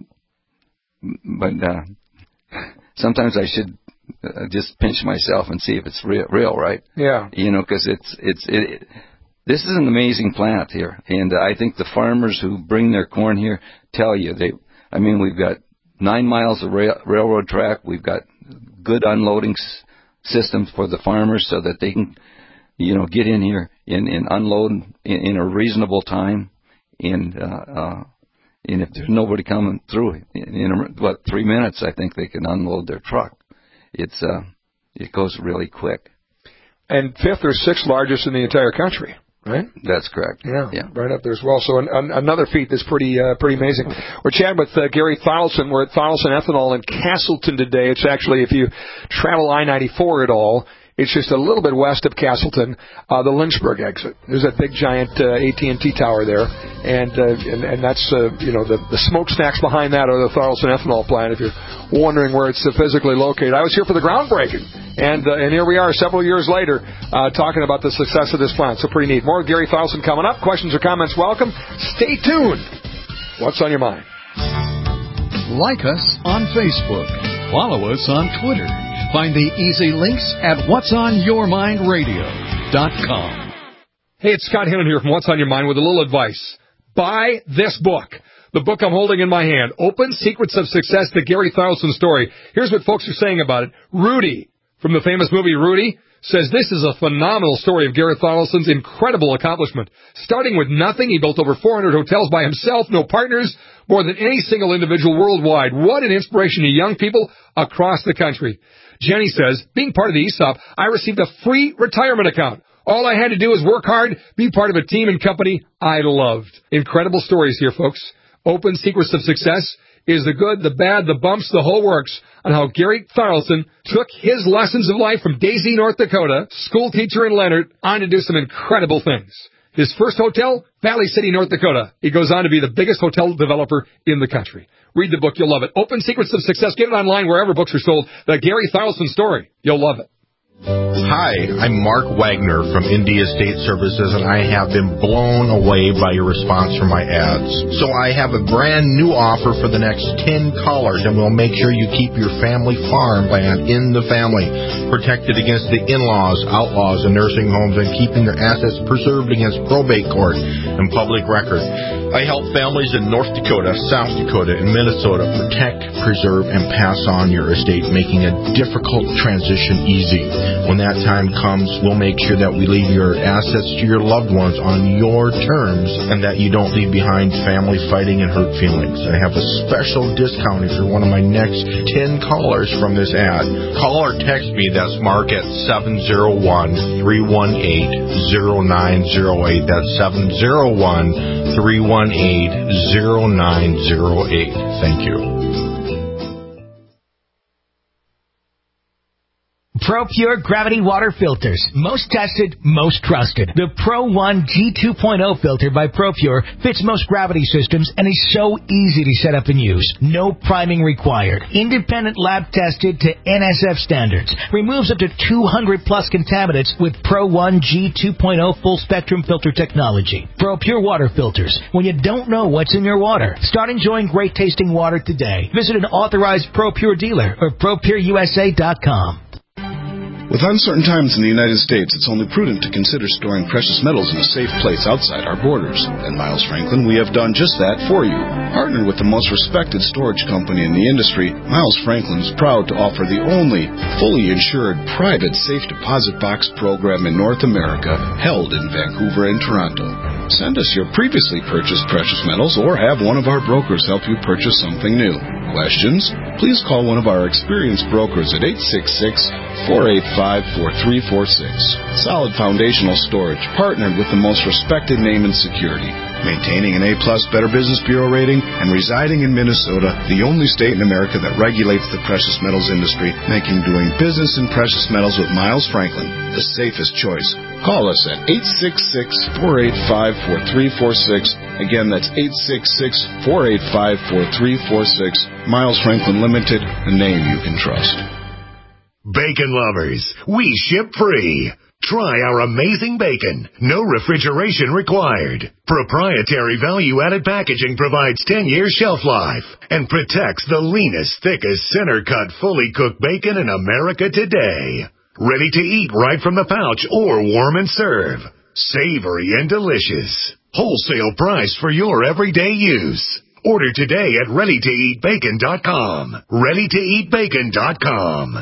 but, uh, sometimes I should uh, just pinch myself and see if it's real, real, right? Yeah. You know, cause it's, it's, it, this is an amazing plant here. And uh, I think the farmers who bring their corn here tell you they, I mean, we've got nine miles of rail, railroad track. We've got good unloading s- systems for the farmers so that they can, you know, get in here and, and unload in, in a reasonable time. And, uh, uh, and if there's nobody coming through in, in a, what, three minutes, I think they can unload their truck. It's, uh, it goes really quick. And fifth or sixth largest in the entire country, right? That's correct. Yeah, yeah. Right up there as well. So an, an, another feat that's pretty uh, pretty amazing. We're chatting with uh, Gary Thorlson. We're at Thorlson Ethanol in Castleton today. It's actually, if you travel I ninety-four at all, it's just a little bit west of Castleton, uh, the Lynchburg exit. There's that big giant uh, A T and T tower there, and uh, and, and that's uh, you know the, the smokestacks behind that are the Thorlson Ethanol plant. If you're wondering where it's uh, physically located, I was here for the groundbreaking, and uh, and here we are several years later uh, talking about the success of this plant. So pretty neat. More Gary Thorlson coming up. Questions or comments, welcome. Stay tuned. What's on your mind? Like us on Facebook. Follow us on Twitter. Find the easy links at whats on your mind radio dot com. Hey, it's Scott Hannon here from What's on Your Mind with a little advice. Buy this book. The book I'm holding in my hand, Open Secrets of Success, the Gary Thorlton story. Here's what folks are saying about it. Rudy, from the famous movie Rudy, says this is a phenomenal story of Gary Thorlton's incredible accomplishment. Starting with nothing, he built over four hundred hotels by himself, no partners, more than any single individual worldwide. What an inspiration to young people across the country. Jenny says, being part of the E S O P, I received a free retirement account. All I had to do was work hard, be part of a team and company I loved. Incredible stories here, folks. Open Secrets of Success is the good, the bad, the bumps, the whole works on how Gary Thorlton took his lessons of life from Daisy, North Dakota, school teacher in Leonard, on to do some incredible things. His first hotel, Valley City, North Dakota. He goes on to be the biggest hotel developer in the country. Read the book. You'll love it. Open Secrets of Success. Get it online wherever books are sold. The Gary Thorlton story. You'll love it. Hi, I'm Mark Wagner from India State Services, and I have been blown away by your response from my ads. So I have a brand new offer for the next ten callers, and we'll make sure you keep your family farmland in the family, protected against the in-laws, outlaws, and nursing homes, and keeping your assets preserved against probate court and public record. I help families in North Dakota, South Dakota, and Minnesota protect, preserve, and pass on your estate, making a difficult transition easy. When that time comes, we'll make sure that we leave your assets to your loved ones on your terms and that you don't leave behind family fighting and hurt feelings. I have a special discount if you're one of my next ten callers from this ad. Call or text me, that's Mark, at seven oh one, three one eight, oh nine oh eight. That's seven oh one, three one eight, oh nine oh eight. Thank you. ProPure Gravity Water Filters. Most tested, most trusted. The Pro one G two point oh filter by ProPure fits most gravity systems and is so easy to set up and use. No priming required. Independent lab tested to N S F standards. Removes up to two hundred plus contaminants with Pro one G two point oh full spectrum filter technology. ProPure Water Filters. When you don't know what's in your water, start enjoying great tasting water today. Visit an authorized ProPure dealer or pro pure U S A dot com. With uncertain times in the United States, it's only prudent to consider storing precious metals in a safe place outside our borders. At Miles Franklin, we have done just that for you. Partnered with the most respected storage company in the industry, Miles Franklin is proud to offer the only fully insured private safe deposit box program in North America, held in Vancouver and Toronto. Send us your previously purchased precious metals or have one of our brokers help you purchase something new. Questions? Please call one of our experienced brokers at eight six six, four eight five, four three four six. Solid foundational storage, partnered with the most respected name in security. Maintaining an A-plus Better Business Bureau rating and residing in Minnesota, the only state in America that regulates the precious metals industry, making doing business in precious metals with Miles Franklin the safest choice. Call us at eight six six, four eight five, four three four six. Again, that's eight six six, four eight five, four three four six. Miles Franklin Limited, a name you can trust. Bacon lovers, we ship free. Try our amazing bacon. No refrigeration required. Proprietary value-added packaging provides ten-year shelf life and protects the leanest, thickest, center-cut, fully cooked bacon in America today. Ready to eat right from the pouch or warm and serve. Savory and delicious. Wholesale price for your everyday use. Order today at ready to eat bacon dot com. ready to eat bacon dot com.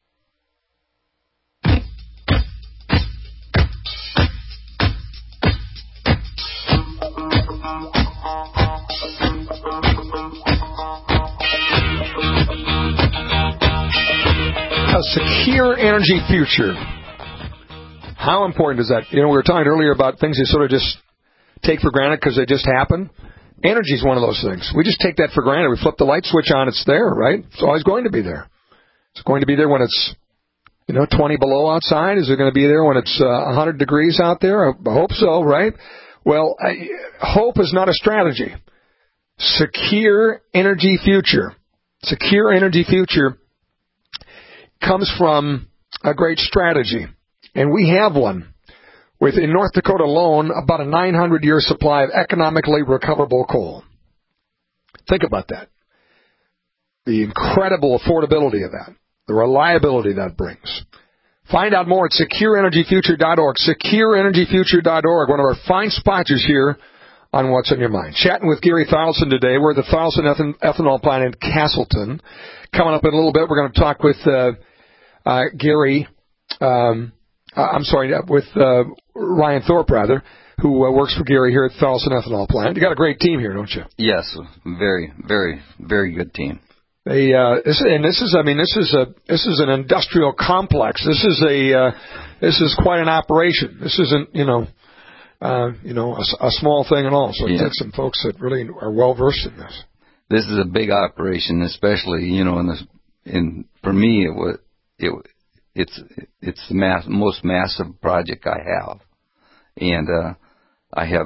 A secure energy future. How important is that? You know, we were talking earlier about things you sort of just take for granted because they just happen. Energy is one of those things. We just take that for granted. We flip the light switch on, it's there, right? It's always going to be there. It's going to be there when it's, you know, twenty below outside. Is it going to be there when it's uh, one hundred degrees out there? I hope so, right? Well, I, hope is not a strategy. Secure energy future. Secure energy future comes from a great strategy, and we have one. With, in North Dakota alone, about a nine hundred year supply of economically recoverable coal. Think about that. the incredible affordability of that, the reliability that brings. Find out more at secure energy future dot org, secure energy future dot org, one of our fine sponsors here on What's on Your Mind. Chatting with Gary Tharaldson today. We're at the Tharaldson Ethanol Plant in Castleton. Coming up in a little bit, we're going to talk with uh, uh, Gary, um, uh, I'm sorry, with uh, Ryan Thorpe, rather, who uh, works for Gary here at the Tharaldson Ethanol Plant. You got a great team here, don't you? Yes, very, very, very good team. They, uh, this, and this is, I mean, this is a, this is an industrial complex. This is a, uh, this is quite an operation. This isn't, you know, uh, you know, a, a small thing at all. So it yeah. takes some folks that really are well versed in this. This is a big operation, especially, you know, in this, in, for me, it was, it, it's, it's the mass, most massive project I have. And, uh, I have,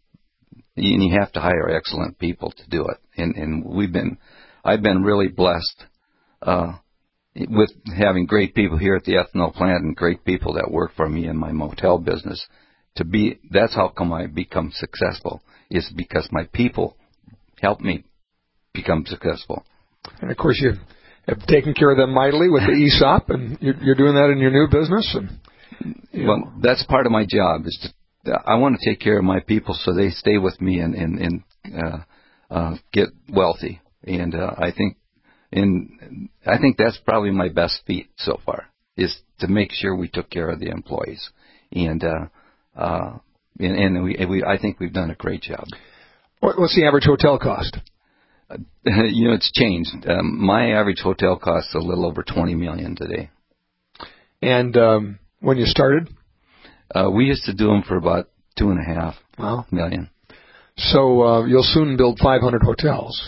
and you have to hire excellent people to do it. And, and we've been, I've been really blessed uh, with having great people here at the ethanol plant and great people that work for me in my motel business. To be, that's how come I become successful, is because my people help me become successful. And of course, you have taken care of them mightily with the E S O P, and you're, you're doing that in your new business. And you well, know. That's part of my job. Is to, I want to take care of my people so they stay with me and and, and uh, uh, get wealthy. And uh, I think, in I think that's probably my best feat so far, is to make sure we took care of the employees, and uh, uh, and, and we, we I think we've done a great job. What's the average hotel cost? Uh, you know, it's changed. Um, my average hotel costs a little over twenty million today. And um, when you started, uh, we used to do them for about two and a half wow. million. So uh, you'll soon build five hundred hotels.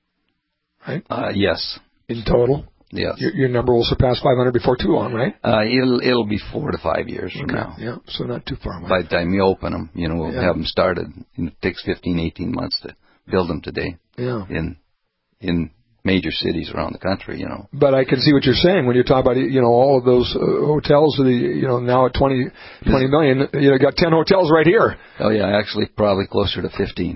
Right? Uh, yes. In total? Yes. Your, your number will surpass five hundred before too long, right? Uh, it'll it'll be four to five years from okay. now. Yeah, so not too far away. By the time you open them, you know, we'll yeah. have them started. It takes fifteen, eighteen months to build them today. Yeah. In in major cities around the country, you know. But I can see what you're saying when you talk about, you know, all of those uh, hotels, the, you know, now at twenty, twenty million, you know, got ten hotels right here. Oh, yeah, actually probably closer to fifteen.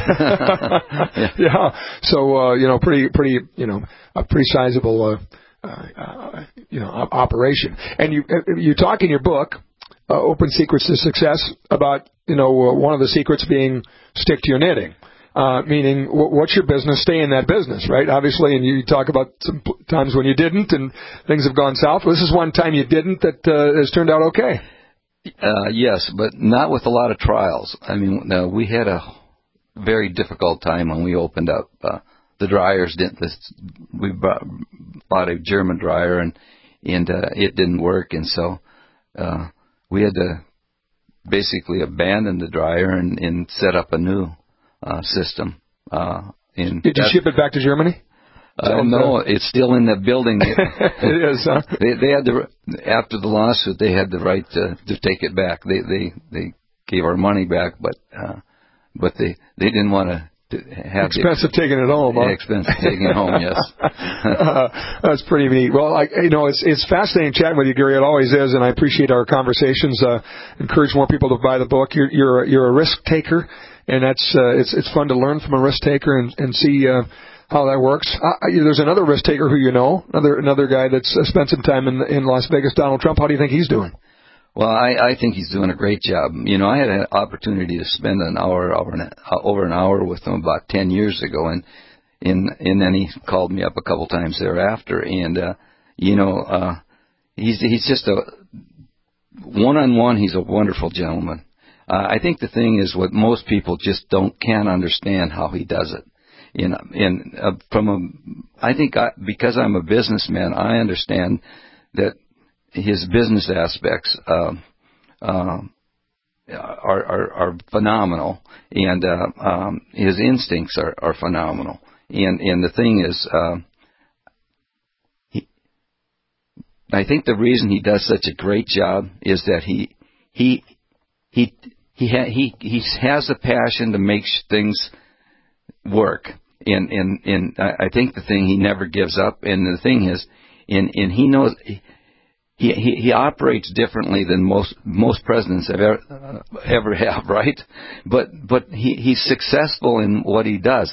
yeah. yeah. So, uh, you know, pretty, pretty, you know, a pretty sizable, uh, uh, uh, you know, operation. And you, you talk in your book, uh, Open Secrets to Success, about, you know, uh, one of the secrets being stick to your knitting. Uh, meaning, what's your business? Stay in that business, right? Obviously, and you talk about some times when you didn't and things have gone south. Well, this is one time you didn't that uh, has turned out okay. Uh, yes, but not with a lot of trials. I mean, uh, we had a very difficult time when we opened up. Uh, the dryers didn't. This, we bought, bought a German dryer and and uh, it didn't work, and so uh, we had to basically abandon the dryer and, and set up a new Uh, system. Uh, in Did you ship it back to Germany? Uh, no, it's still in the building. It is, huh? They, they had the after the lawsuit, they had the right to, to take it back. They they they gave our money back, but uh, but they they didn't want to have expensive the, taking it home. Yeah, huh? expensive taking it home. Yes, uh, that's pretty neat. Well, I, you know, it's it's fascinating chatting with you, Gary. It always is, and I appreciate our conversations. Uh, encourage more people to buy the book. You're you're a, you're a risk taker. And that's uh, it's it's fun to learn from a risk taker and, and see uh, how that works. Uh, there's another risk taker who you know, another another guy that's uh, spent some time in in Las Vegas, Donald Trump. How do you think he's doing? Well, I, I think he's doing a great job. You know, I had an opportunity to spend an hour over an, over an hour with him about ten years ago, and and and then he called me up a couple times thereafter. And uh, you know, uh, he's he's just a one on one. He's a wonderful gentleman. Uh, I think the thing is what most people just don't can't understand how he does it. In in uh, from a, I think I, because I'm a businessman, I understand that his business aspects uh, uh, are, are are phenomenal, and uh, um, his instincts are, are phenomenal. And and the thing is, uh, he, I think the reason he does such a great job is that he he he. He ha- he he has a passion to make things work, and and and I think the thing he never gives up. And the thing is, and and he knows he he, he operates differently than most most presidents have ever uh, ever have, right? But but he he's successful in what he does.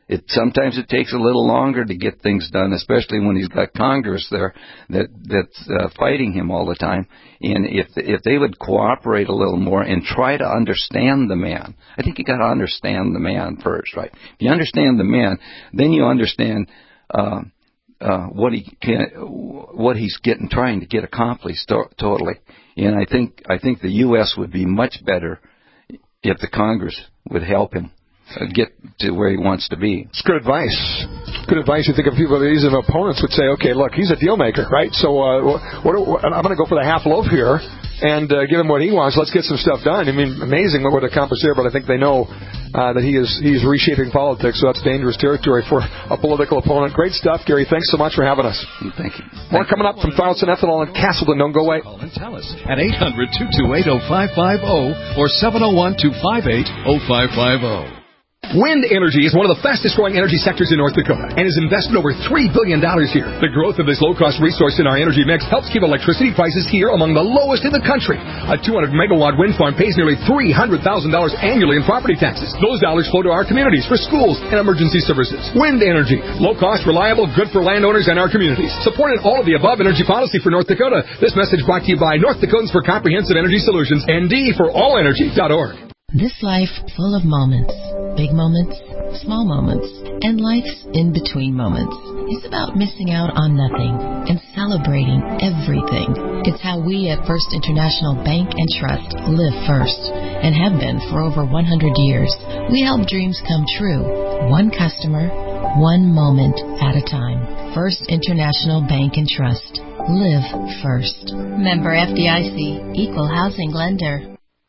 It sometimes it takes a little longer to get things done, especially when he's got Congress there that that's uh, fighting him all the time. And if if they would cooperate a little more and try to understand the man, I think you got to understand the man first, right? If you understand the man, then you understand uh, uh, what he can, what he's getting, trying to get accomplished to- totally. And I think I think the U S would be much better if the Congress would help him get to where he wants to be. It's good advice. Good advice. You think of people, these opponents would say, okay, look, he's a deal maker, right? So uh, what, what, I'm going to go for the half loaf here and uh, give him what he wants. Let's get some stuff done. I mean, amazing what would accomplish there, but I think they know uh, that he is he's reshaping politics, so that's dangerous territory for a political opponent. Great stuff, Gary. Thanks so much for having us. Thank you. More coming up from Thornton Ethanol in Castleton. Don't go away. Call and tell us at eight hundred, two two eight, oh five five oh or seven oh one, two five eight, oh five five oh. Wind energy is one of the fastest-growing energy sectors in North Dakota and has invested over three billion dollars here. The growth of this low-cost resource in our energy mix helps keep electricity prices here among the lowest in the country. A two hundred megawatt wind farm pays nearly three hundred thousand dollars annually in property taxes. Those dollars flow to our communities for schools and emergency services. Wind energy, low-cost, reliable, good for landowners and our communities. Supporting all of the above energy policy for North Dakota. This message brought to you by North Dakotans for Comprehensive Energy Solutions, N D for all energy dot org. This life full of moments, big moments, small moments, and life's in-between moments. It's about missing out on nothing and celebrating everything. It's how we at First International Bank and Trust live first and have been for over one hundred years. We help dreams come true, one customer, one moment at a time. First International Bank and Trust. Live first. Member F D I C, Equal Housing Lender.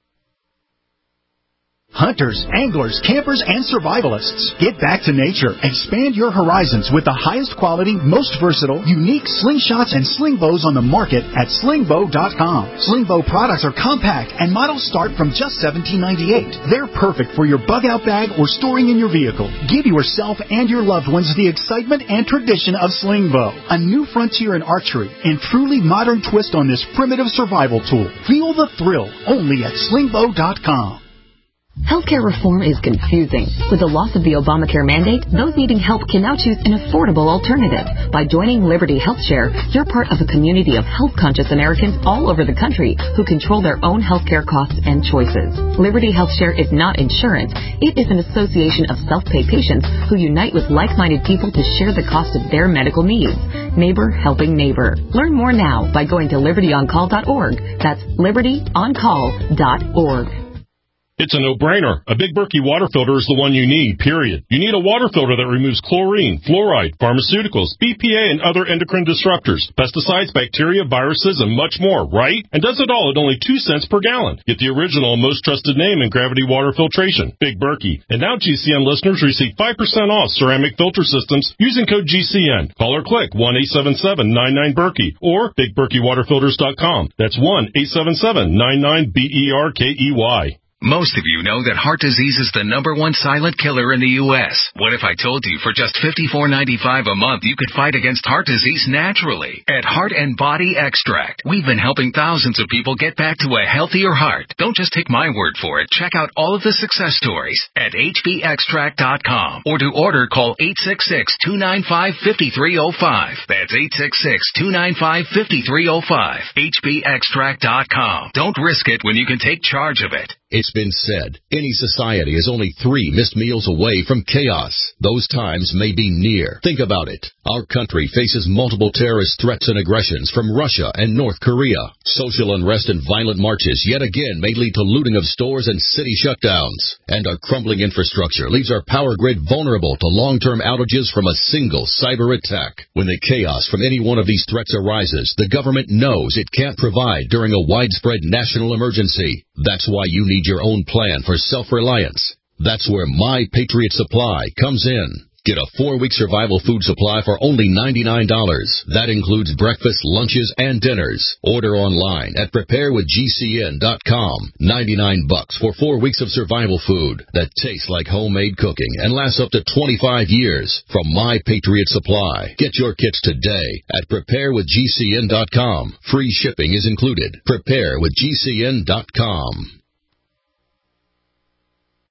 Hunters, anglers, campers, and survivalists. Get back to nature. Expand your horizons with the highest quality, most versatile, unique slingshots and sling bows on the market at sling bow dot com. Sling bow products are compact and models start from just seventeen ninety-eight. They're perfect for your bug out bag or storing in your vehicle. Give yourself and your loved ones the excitement and tradition of sling bow. A new frontier in archery and truly modern twist on this primitive survival tool. Feel the thrill only at sling bow dot com. Healthcare reform is confusing. With the loss of the Obamacare mandate, those needing help can now choose an affordable alternative. By joining Liberty HealthShare, you're part of a community of health-conscious Americans all over the country who control their own healthcare costs and choices. Liberty HealthShare is not insurance. It is an association of self-pay patients who unite with like-minded people to share the cost of their medical needs. Neighbor helping neighbor. Learn more now by going to liberty on call dot org. That's liberty on call dot org. It's a no-brainer. A Big Berkey water filter is the one you need, period. You need a water filter that removes chlorine, fluoride, pharmaceuticals, B P A, and other endocrine disruptors, pesticides, bacteria, viruses, and much more, right? And does it all at only two cents per gallon. Get the original and most trusted name in gravity water filtration, Big Berkey. And now G C N listeners receive five percent off ceramic filter systems using code G C N. Call or click one eight seven seven nine nine Berkey or big berkey water filters dot com. That's one eight seven seven nine nine B E R K E Y. Most of you know that heart disease is the number one silent killer in the U S What if I told you for just fifty-four ninety-five a month you could fight against heart disease naturally? At Heart and Body Extract, we've been helping thousands of people get back to a healthier heart. Don't just take my word for it. Check out all of the success stories at H B extract dot com or to order call eight six six, two nine five, five three oh five. That's eight six six, two nine five, five three oh five. H B extract dot com. Don't risk it when you can take charge of it. It's been said, any society is only three missed meals away from chaos. Those times may be near. Think about it. Our country faces multiple terrorist threats and aggressions from Russia and North Korea. Social unrest and violent marches yet again may lead to looting of stores and city shutdowns. And our crumbling infrastructure leaves our power grid vulnerable to long-term outages from a single cyber attack. When the chaos from any one of these threats arises, the government knows it can't provide during a widespread national emergency. That's why you need your own plan for self-reliance. That's where My Patriot Supply comes in. Get a four-week survival food supply for only ninety-nine dollars. That includes breakfast, lunches, and dinners. Order online at prepare with G C N dot com. ninety-nine bucks for four weeks of survival food that tastes like homemade cooking and lasts up to twenty-five years from My Patriot Supply. Get your kits today at prepare with G C N dot com. Free shipping is included. prepare with G C N dot com.